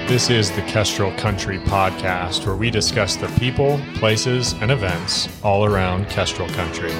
This is the Kestrel Country Podcast, where we discuss the people, places, and events all around Kestrel Country.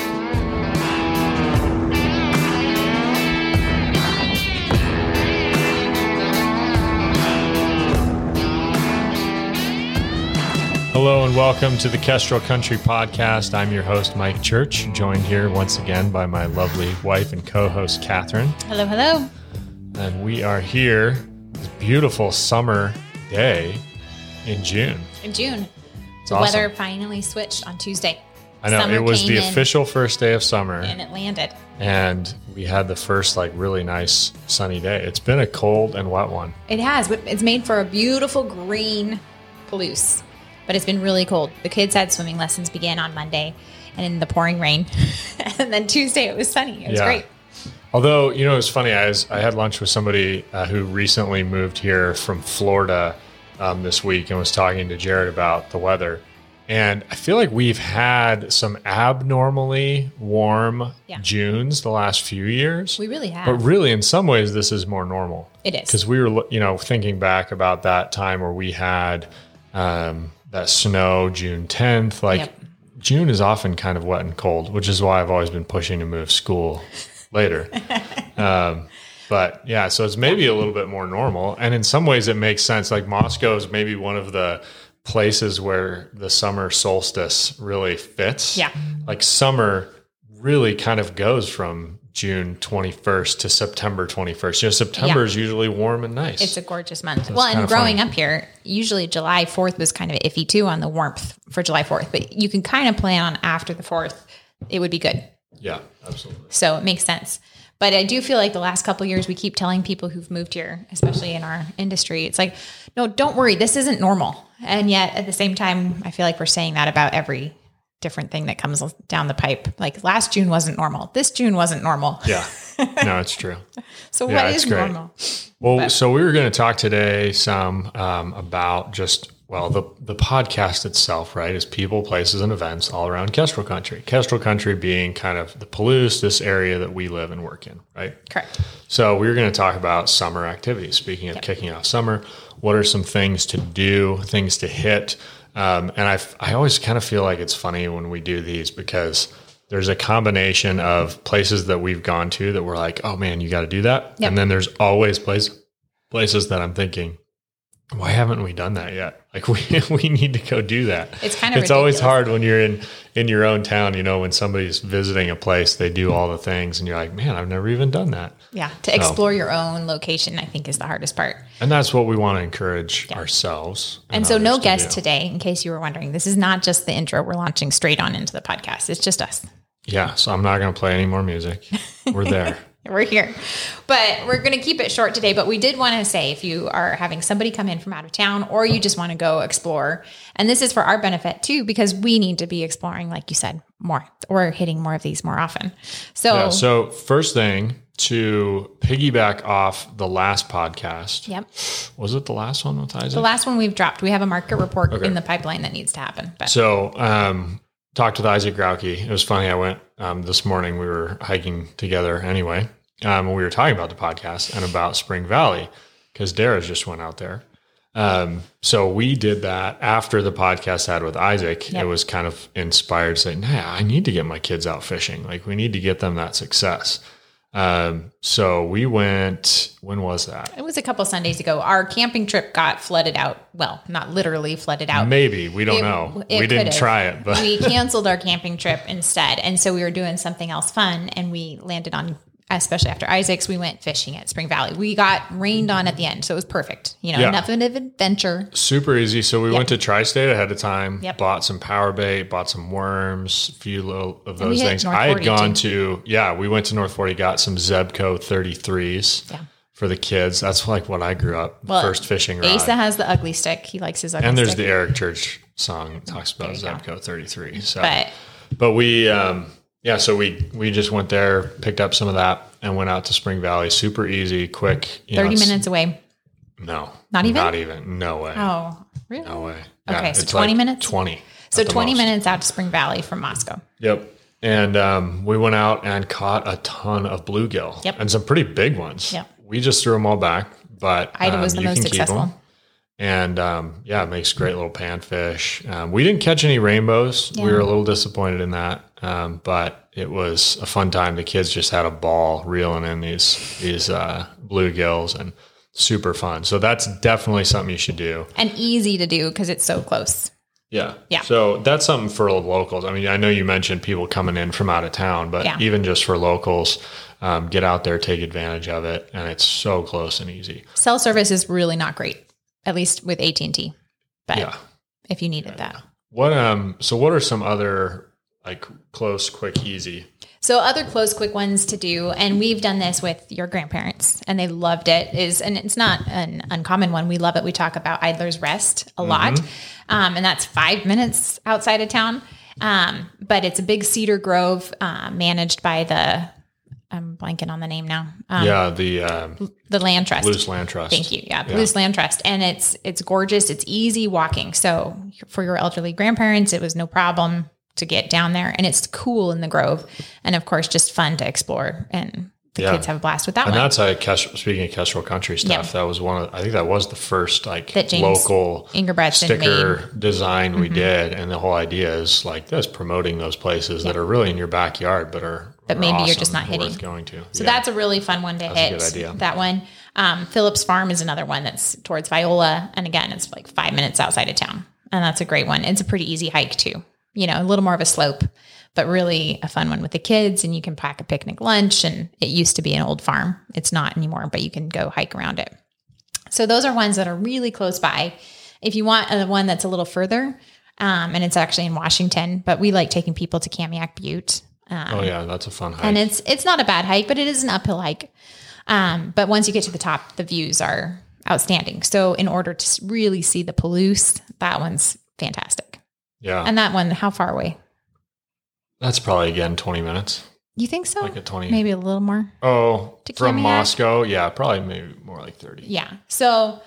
Hello and welcome to the Kestrel Country Podcast. I'm your host, Mike Church, joined here once again by my lovely wife and co-host, Catherine. Hello, hello. And we are here this beautiful summer day in June. The awesome. Weather finally switched on Tuesday. I know, Summer it was the came in, official first day of summer. and it landed. And we had the first really nice sunny day. It's been a cold and wet one. It has. It's made for a beautiful green Palouse, but it's been really cold. The kids had swimming lessons begin on Monday and in the pouring rain. And then Tuesday it was sunny. It was great. Although, it was funny. I had lunch with somebody who recently moved here from Florida this week and was talking to Jared about the weather. And I feel like we've had some abnormally warm Junes the last few years. We really have. But really, in some ways, this is more normal. It is. Because we were, thinking back about that time where we had that snow June 10th. June is often kind of wet and cold, which is why I've always been pushing to move school later. But yeah, so it's maybe a little bit more normal. And in some ways it makes sense. Like Moscow is maybe one of the places where the summer solstice really fits. Yeah. Like summer really kind of goes from June 21st to September 21st. September is usually warm and nice. It's a gorgeous month. So and growing up here, usually July 4th was kind of iffy too on the warmth for July 4th, but you can kind of plan on after the 4th, it would be good. Yeah, absolutely. So it makes sense. But I do feel like the last couple of years, we keep telling people who've moved here, especially in our industry, it's like, no, don't worry, this isn't normal. And yet at the same time, I feel like we're saying that about every different thing that comes down the pipe. Like last June wasn't normal. This June wasn't normal. Yeah, no, it's true. So what is normal? Well, so we were going to talk today some about just, the podcast itself, right, is people, places, and events all around Kestrel Country. Kestrel Country being kind of the Palouse, this area that we live and work in, right? Correct. So we were going to talk about summer activities. Speaking of kicking off summer, what are some things to do, things to hit? And I always kind of feel like it's funny when we do these because there's a combination of places that we've gone to that we're like, oh man, you got to do that. Yep. And then there's always places that I'm thinking, why haven't we done that yet? Like we need to go do that. It's kind of ridiculous. Always hard when you're in your own town, when somebody's visiting a place, they do all the things and you're like, man, I've never even done that. Yeah. To explore your own location, I think is the hardest part. And that's what we want to encourage ourselves. And so no guest today, in case you were wondering. This is not just the intro. We're launching straight on into the podcast. It's just us. Yeah. So I'm not going to play any more music. We're there. We're here, but we're going to keep it short today. But we did want to say, if you are having somebody come in from out of town or you just want to go explore, and this is for our benefit too, because we need to be exploring, like you said, more or hitting more of these more often. So first thing, to piggyback off the last podcast. Yep. Was it the last one with Isaac? The last one we've dropped. We have a market report in the pipeline that needs to happen. But. So, talked with Isaac Grauke. It was funny. I went this morning. We were hiking together anyway. We were talking about the podcast and about Spring Valley because Dara just went out there. So we did that after the podcast I had with Isaac. Yep. It was kind of inspired saying, I need to get my kids out fishing. Like we need to get them that success. So we went, when was that? It was a couple Sundays ago. Our camping trip got flooded out. Well, not literally flooded out. Maybe. We don't know. We didn't try it, but we canceled our camping trip instead. And so we were doing something else fun and we landed on, especially after Isaac's, we went fishing at Spring Valley. We got rained on at the end. So it was perfect. Enough of an adventure. Super easy. So we went to Tri-State ahead of time, bought some power bait, bought some worms, a few little of those things. I had gone we went to North 40, got some Zebco 33s for the kids. That's like what I grew up, first fishing rod. Asa has the ugly stick. He likes his ugly stick. And there's the Eric Church song that talks about Zebco 33. So, but we, so we just went there, picked up some of that, and went out to Spring Valley. Super easy, quick. 30 minutes away. No. Not even? Not even. No way. Oh, really? No way. Okay, so 20 minutes? 20. So 20 minutes out to Spring Valley from Moscow. Yep. And we went out and caught a ton of bluegill. Yep. And some pretty big ones. Yep. We just threw them all back, but Ida was the most successful. And it makes great little panfish. We didn't catch any rainbows. Yeah. We were a little disappointed in that, but it was a fun time. The kids just had a ball reeling in these bluegills, and super fun. So that's definitely something you should do. And easy to do because it's so close. Yeah. Yeah. So that's something for locals. I mean, I know you mentioned people coming in from out of town, but even just for locals, get out there, take advantage of it. And it's so close and easy. Cell service is really not great, at least with AT&T. But if you needed that. What are some other like close, quick, easy? So other close, quick ones to do, and we've done this with your grandparents, and they loved it, and it's not an uncommon one. We love it. We talk about Idler's Rest a lot, and that's 5 minutes outside of town. But it's a big cedar grove managed by I'm blanking on the name now. The Land Trust. Blues Land Trust. Thank you. Yeah, Blues Land Trust. And it's gorgeous. It's easy walking. So for your elderly grandparents, it was no problem to get down there, and it's cool in the grove, and of course just fun to explore, and the kids have a blast with that. And that's speaking of Kestrel country stuff, that was I think that was the first like that local sticker made. design we did, and the whole idea is like this, promoting those places that are really in your backyard but maybe awesome, you're just not hitting going to. So that's a really fun one to hit. A good idea. That one. Phillips Farm is another one that's towards Viola, and again it's like 5 minutes outside of town, and that's a great one. It's a pretty easy hike too. A little more of a slope, but really a fun one with the kids, and you can pack a picnic lunch, and it used to be an old farm. It's not anymore, but you can go hike around it. So those are ones that are really close by. If you want one that's a little further, and it's actually in Washington, but we like taking people to Kamiak Butte. That's a fun hike. And it's not a bad hike, but it is an uphill hike. But once you get to the top, the views are outstanding. So in order to really see the Palouse, that one's fantastic. Yeah. And that one, how far away? That's probably, again, 20 minutes. You think so? Like a 20. Maybe a little more. Oh, from Kamiak? Moscow? Yeah, probably maybe more like 30. Yeah. So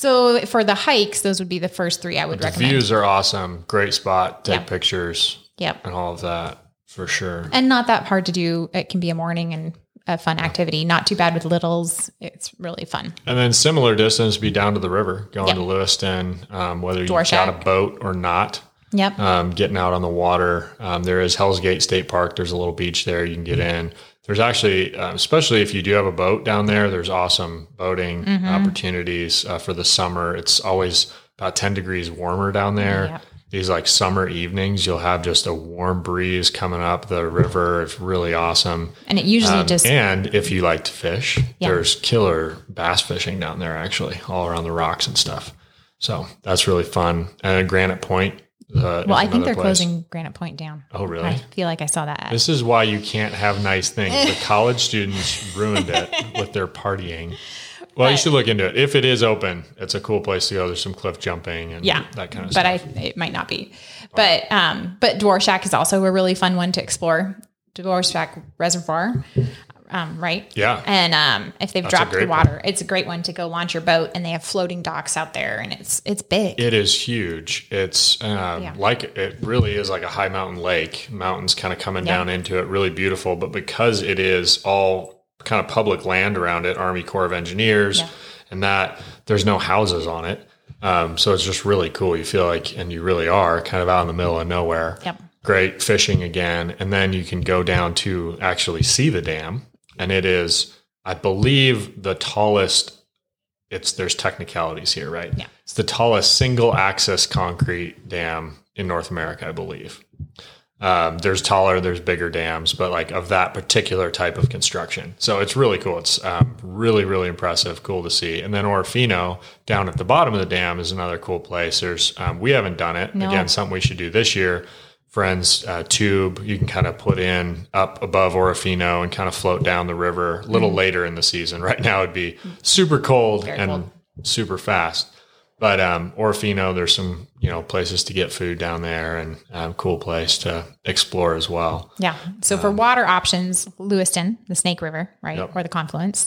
for the hikes, those would be the first three I would recommend. The views are awesome. Great spot. Take Yep. pictures. Yep. And all of that, for sure. And not that hard to do. It can be a morning and a fun activity. Not too bad with littles. It's really fun. And then similar distance, be down to the river, going Yep. to Lewiston, whether you've Dwarshak. got a boat or not. Yep. Getting out on the water. There is Hell's Gate State Park. There's a little beach there you can get in. There's actually, especially if you do have a boat down there, there's awesome boating opportunities for the summer. It's always about 10 degrees warmer down there. Yep. These like summer evenings, you'll have just a warm breeze coming up the river. It's really awesome. And it usually and if you like to fish, there's killer bass fishing down there, actually, all around the rocks and stuff. So that's really fun. And Granite Point. I think they're closing Granite Point down. Oh, really? I feel like I saw that. This is why you can't have nice things. The college students ruined it with their partying. Well, you should look into it. If it is open, it's a cool place to go. There's some cliff jumping and that kind of stuff. But it might not be. But Dwarshak is also a really fun one to explore. Dwarshak Reservoir, right? Yeah. And if they've dropped the water, it's a great one to go launch your boat, and they have floating docks out there, and it's big. It is huge. It's like it really is like a high mountain lake. Mountains kind of coming down into it, really beautiful. But because it is all kind of public land around it, Army Corps of Engineers, and that there's no houses on it. So it's just really cool. You feel like, and you really are kind of out in the middle of nowhere. Yep. Great fishing again. And then you can go down to actually see the dam. And it is, I believe, the tallest, there's technicalities here, right? Yeah. It's the tallest single access concrete dam in North America, I believe. There's taller, there's bigger dams, but like of that particular type of construction. So it's really cool. It's really, really impressive, cool to see. And then Orofino down at the bottom of the dam is another cool place. There's we haven't done it. No. Again, something we should do this year. Friends tube you can kind of put in up above Orofino and kind of float down the river a little later in the season. Right now it'd be super cold super fast. But Orofino, there's some places to get food down there, and cool place to explore as well. Yeah. So for water options, Lewiston, the Snake River, right, or the confluence,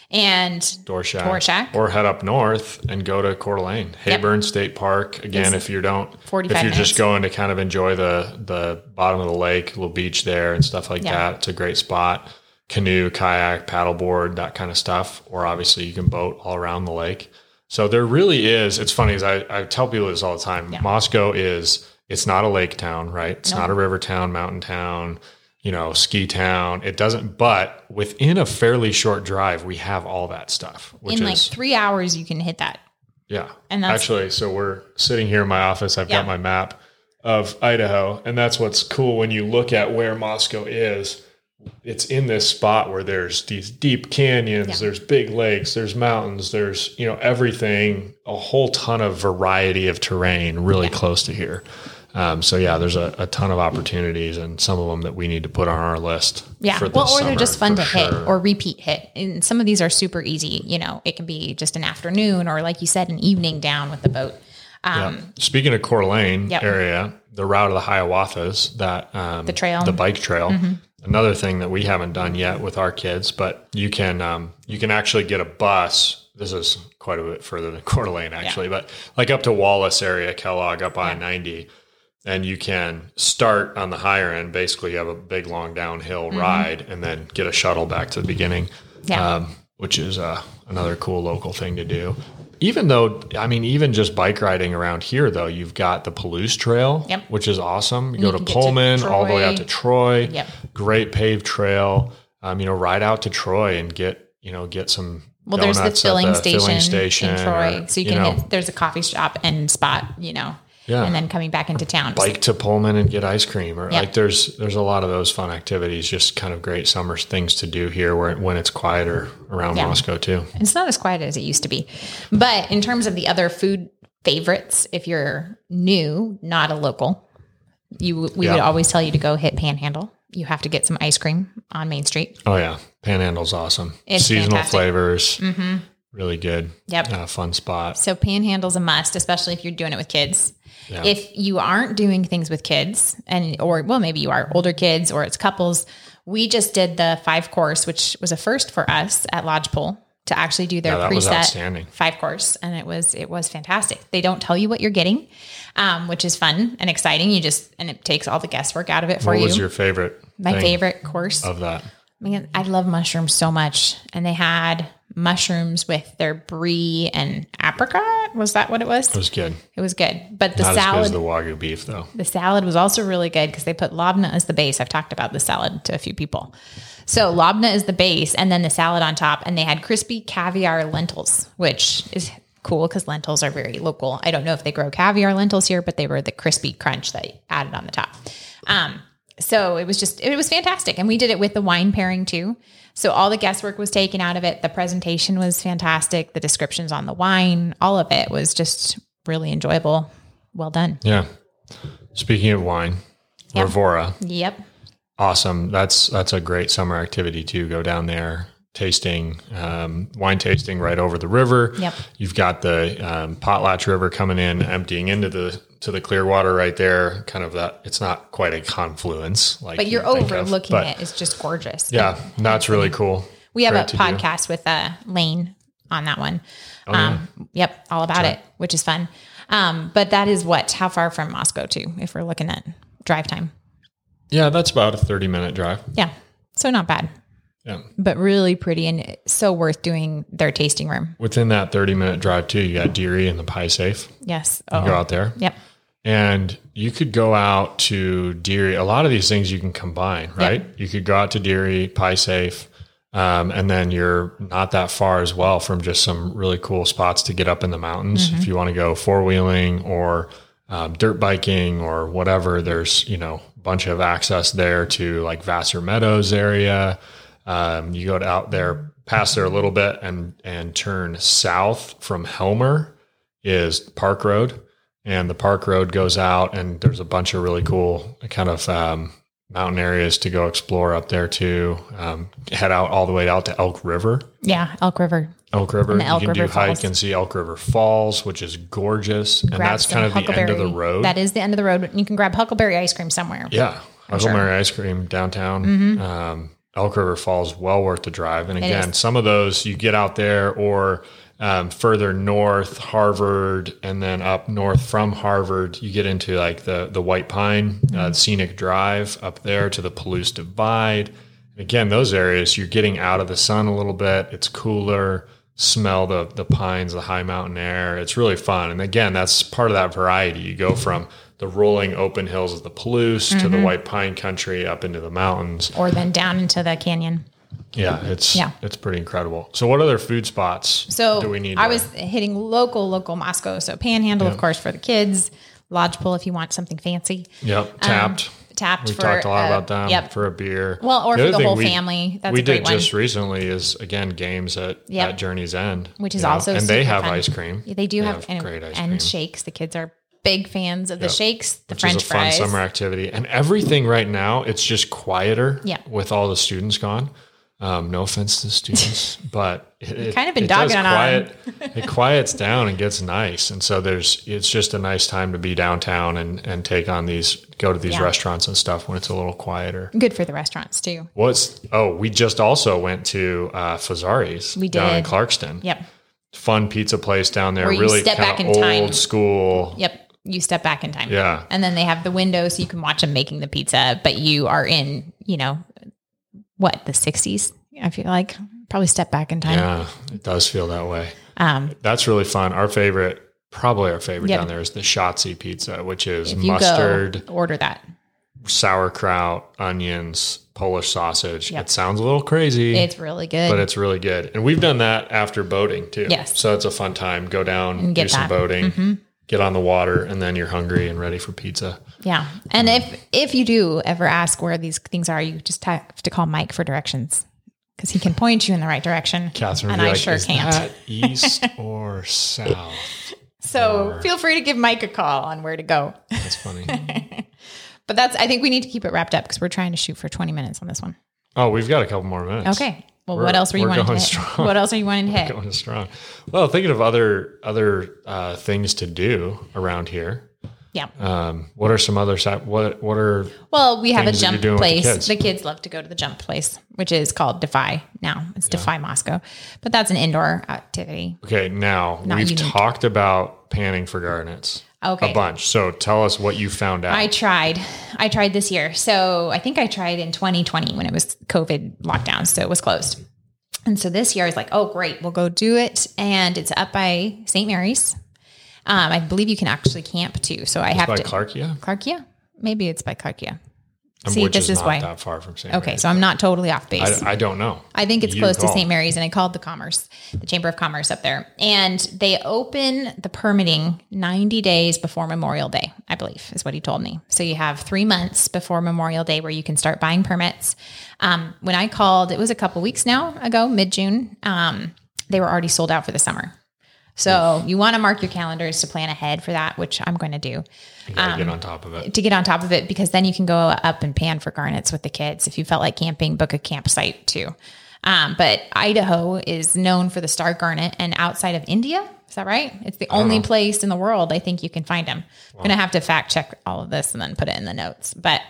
and Dwarshak, or head up north and go to Coeur d'Alene, Hayburn State Park. Again, if you're just going to kind of enjoy the bottom of the lake, little beach there and stuff like that, it's a great spot. Canoe, kayak, paddleboard, that kind of stuff. Or obviously you can boat all around the lake. So there really is. It's funny, as I tell people this all the time. Yeah. Moscow it's not a lake town, right? It's Nope. not a river town, mountain town, ski town. It doesn't, but within a fairly short drive, we have all that stuff, which In is like 3 hours, you can hit that. yeah. And that's Actually, so we're sitting here in my office. I've Yeah. got my map of Idaho, and that's what's cool when you look at where Moscow is. It's in this spot where there's these deep canyons, Yeah. there's big lakes, there's mountains, there's, everything, a whole ton of variety of terrain really close to here. So yeah, there's a ton of opportunities, and some of them that we need to put on our list. Yeah. For this Well, or they're summer, just fun for to hit sure. or repeat hit. And some of these are super easy. It can be just an afternoon or, like you said, an evening down with the boat. Yeah. Speaking of Coeur d'Alene Yep. area, the route of the Hiawathas, that The trail. the bike trail. Another thing that we haven't done yet with our kids, but you can actually get a bus. This is quite a bit further than Coeur d'Alene, actually, but like up to Wallace area, Kellogg, up I-90, and you can start on the higher end. Basically, you have a big long downhill ride, and then get a shuttle back to the beginning, Yeah. which is another cool local thing to do. Even though, even just bike riding around here, though, you've got the Palouse Trail, Yep. which is awesome. You go to can get to Pullman, all the way out to Troy. Yep. Great paved trail. Ride out to Troy and get some Well, there's the donuts at filling station station in Troy. or, So you can hit, there's a coffee shop and spot, Yeah. and then coming back into town. bike to Pullman and get ice cream, or Yep. like there's a lot of those fun activities, just kind of great summer things to do here when it's quieter around Yeah. Moscow too. It's not as quiet as it used to be. But in terms of the other food favorites, if you're new, not a local, we would always tell you to go hit Panhandle. You have to get some ice cream on Main Street. Oh yeah. Panhandle's awesome. It's Seasonal fantastic. flavors. Really good. Yep. Fun spot. So Panhandle's a must, especially if you're doing it with kids. Yeah. If you aren't doing things with kids or maybe you are older kids or it's couples, we just did the 5-course, which was a first for us at Lodgepole to actually do their that was preset outstanding. 5-course. And it was fantastic. They don't tell you what you're getting, which is fun and exciting. And it takes all the guesswork out of it for What you. was your favorite? My thing favorite course. of that? Man, I love mushrooms so much. And they had mushrooms with their brie and apricot. Was that what it was? It was good. It was good. But the Not as good salad, as the Wagyu beef though. the salad was also really good because they put labna as the base. I've talked about the salad to a few people. So labna is the base and then the salad on top. And they had crispy caviar lentils, which is cool because lentils are very local. I don't know if they grow caviar lentils here, but they were the crispy crunch that added on the top. So it was fantastic. And we did it with the wine pairing too. So all the guesswork was taken out of it. The presentation was fantastic. The descriptions on the wine, all of it was just really enjoyable. Well done. Yeah. Speaking of wine, Yep. Revora, Yep. awesome. That's a great summer activity too. Go down there, tasting, wine tasting right over the river. Yep. You've got the Potlatch River coming in, emptying into the Clearwater right there. Kind of that. It's not quite a confluence, But you're you think of, overlooking but it. It's just gorgeous. Yeah, that's really cool. We have Great a to do. podcast with Lane on that one. yeah. Yep. All about it, which is fun. But that is how far from Moscow too, if we're looking at drive time. Yeah, that's about a 30-minute drive. Yeah. So not bad, Yeah. but really pretty and so worth doing their tasting room. Within that 30-minute drive too, you got Deary and the Pie Safe. Yes. You go out there. Yep. And you could go out to Deary. A lot of these things you can combine, right? You could go out to Deary, Pie Safe, and then you're not that far as well from just some really cool spots to get up in the mountains. If you want to go 4-wheeling or dirt biking or whatever, there's, a bunch of access there to like Vassar Meadows area. You go out there, pass there a little bit and turn south from Helmer is Park Road. And the Park Road goes out and there's a bunch of really cool kind of mountain areas to go explore up there too. Head out all the way out to Elk River. Yeah. Elk River. Elk River. And the Elk you can River do hike Falls. and see Elk River Falls, which is gorgeous. And Grab that's some kind of the end of the Huckleberry. road. That is the end of the road. You can grab Huckleberry ice cream somewhere. Yeah. Huckleberry ice cream downtown. Elk River Falls, well worth the drive. And again, is. some of those you get out there or further north, Harvard, and then up north from Harvard, you get into like the White Pine Scenic Drive up there to the Palouse Divide. Again, those areas, you're getting out of the sun a little bit. It's cooler. smell the pines, the high mountain air. It's really fun. And again, that's part of that variety. You go from the rolling open hills of the Palouse to the white pine country up into the mountains. Or then down into the canyon. Yeah, it's pretty incredible. So what other food spots do we need? I was hitting local Moscow. So Panhandle, of course, for the kids. Lodgepole if you want something fancy. Yep, Tapped. Tapped. We talked a lot about them. Yep. For a beer. Well, or for the whole family. That's a great one. We did just recently is, again, games at Journey's End. Which is also and super they have fun. ice cream. They do have great ice and cream. shakes. The kids are big fans of the shakes, the Which French is a fun fries. summer activity. And everything right now, it's just quieter with all the students gone. No offense to the students, but it kind of been dogging on them. It quiets down and gets nice. And so it's just a nice time to be downtown and go to these restaurants and stuff when it's a little quieter. Good for the restaurants too. We just also went to Fazari's down in Clarkston. Yep. Fun pizza place down there. Where you really step back in old time. School. Yep. You step back in time. Yeah. And then they have the window so you can watch them making the pizza, but you are in, the 60s, I feel like. Probably step back in time. Yeah, it does feel that way. That's really fun. Probably our favorite down there is the Shotzi pizza, which is mustard, order that. Sauerkraut, onions, Polish sausage. It sounds a little crazy. It's really good. But it's really good. And we've done that after boating too. Yes. So it's a fun time. Go down, and do some boating, get on the water, and then you're hungry and ready for pizza. Yeah. And if you do ever ask where these things are, you just have to call Mike for directions because he can point you in the right direction. Catherine and would be I like, sure is can't. that east or south? So feel free to give Mike a call on where to go. That's funny. But I think we need to keep it wrapped up because we're trying to shoot for 20 minutes on this one. Oh, we've got a couple more minutes. Okay. Well, what else are you wanting to hit? Strong. What else are you wanting to hit? Going strong. Well, thinking of other things to do around here. Yeah. What are some other what are Well, we have a things that jump you're doing with place. the The kids love to go to the jump place, which is called Defy now. It's Defy Moscow. But that's an indoor activity. Okay, now we've talked about panning for garnets. Okay. A bunch. So tell us what you found out. I tried this year. So I think I tried in 2020 when it was COVID lockdown. So it was closed. And so this year I was like, oh, great, we'll go do it. And it's up by St. Mary's. I believe you can actually camp too. So I have by to. Clarkia? Clarkia? Maybe it's by Clarkia. Which is not that far from St. Mary's. Okay, so I'm not totally off base. I don't know. I think it's close to St. Mary's, and I called the Chamber of Commerce up there. And they open the permitting 90 days before Memorial Day, I believe, is what he told me. So you have 3 months before Memorial Day where you can start buying permits. When I called, it was a couple weeks ago, mid-June, they were already sold out for the summer. So you want to mark your calendars to plan ahead for that, which I'm going to do. You gotta get on top of it. To get on top of it, because then you can go up and pan for garnets with the kids. If you felt like camping, book a campsite too. But Idaho is known for the star garnet, and outside of India, is that right? It's the only place in the world I think you can find them. Wow. I'm going to have to fact check all of this and then put it in the notes. But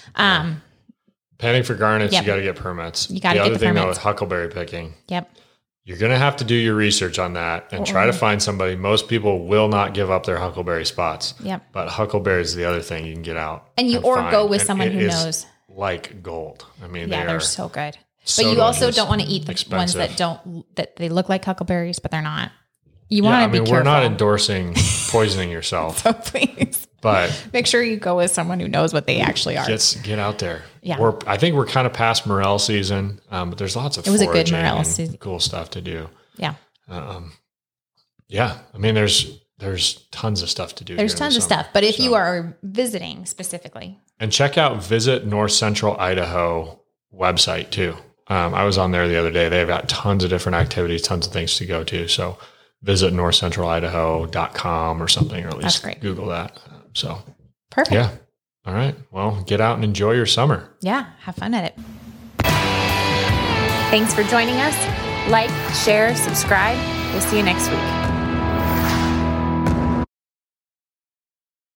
panning for garnets, you got to get permits. You got to get the permits. The other thing though is huckleberry picking. Yep. You're going to have to do your research on that and try to find somebody. Most people will not give up their huckleberry spots. Yep. But huckleberry is the other thing you can get out. And go with someone who knows. Like gold. I mean, they're so good. So but you also don't want to eat the expensive. Ones that they look like huckleberries, but they're not. You want to be careful. We're not endorsing poisoning yourself. So please. But make sure you go with someone who knows what they actually are. Get out there. Yeah. I think we're kind of past morel season, but there's lots of foraging and cool stuff to do. Yeah. Yeah. I mean, there's tons of stuff to do. There's tons of stuff. But if you are visiting specifically. And check out Visit North Central Idaho website too. I was on there the other day. They've got tons of different activities, tons of things to go to. So visit northcentralidaho.com or something, or at least Google that. So perfect. Yeah. All right. Well, get out and enjoy your summer. Yeah. Have fun at it. Thanks for joining us. Like, share, subscribe. We'll see you next week.